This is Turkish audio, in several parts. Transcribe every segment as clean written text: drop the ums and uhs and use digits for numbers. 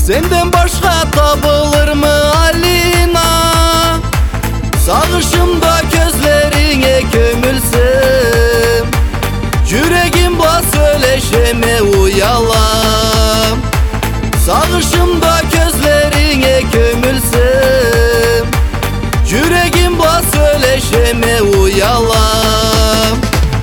Senden başka tapılır mı Alina? Sağışımda gözlerine gömülsem, yüreğim bas söyleşeme uyalam. Sağışımda gözlerine gömülsem, yüreğim bas söyleşeme uyalam.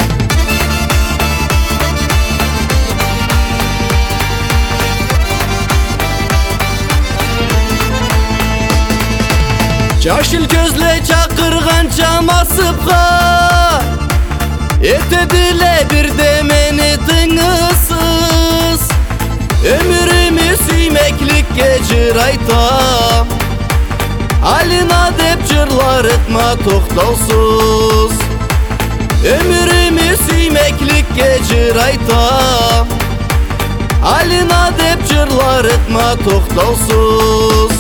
Caşil gözle çakırgan çamasıpka, etedile bir demeni tınısız. Ömrümü süymeklik gecir aytam, Alina dep cırlar etme toxtausuz. Ömrümü süymeklik gecir aytam, Alina dep cırlar etme toxtausuz.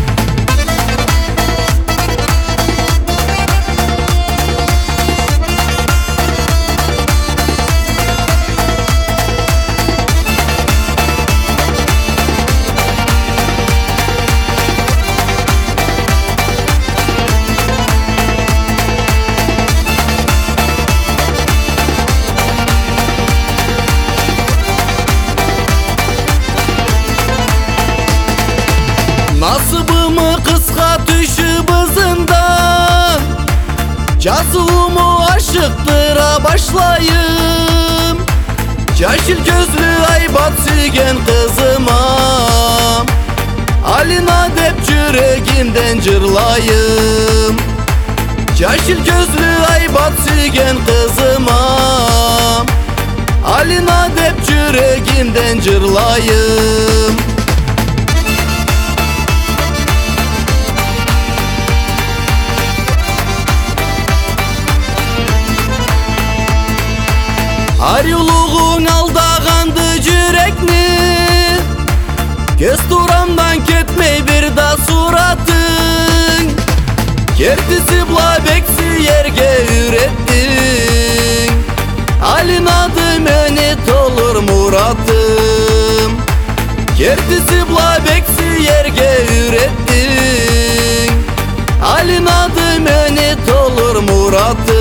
Nasibimi kıska düşüp hızından, cazımı aşıktıra başlayım. Caşil gözlü aybat sügen kızımam, Alina dep yüreğimden cırlayım. Caşil gözlü aybat sügen kızımam, Alina dep yüreğimden cırlayım. Ayrılığın aldağandı yürekni, göz duramdan ketmey bir da suratın. Kertisi bla beksi yerge ürettin, Alinadım önet olur muratım. Kertisi bla beksi yerge ürettin, Alinadım önet olur muratım.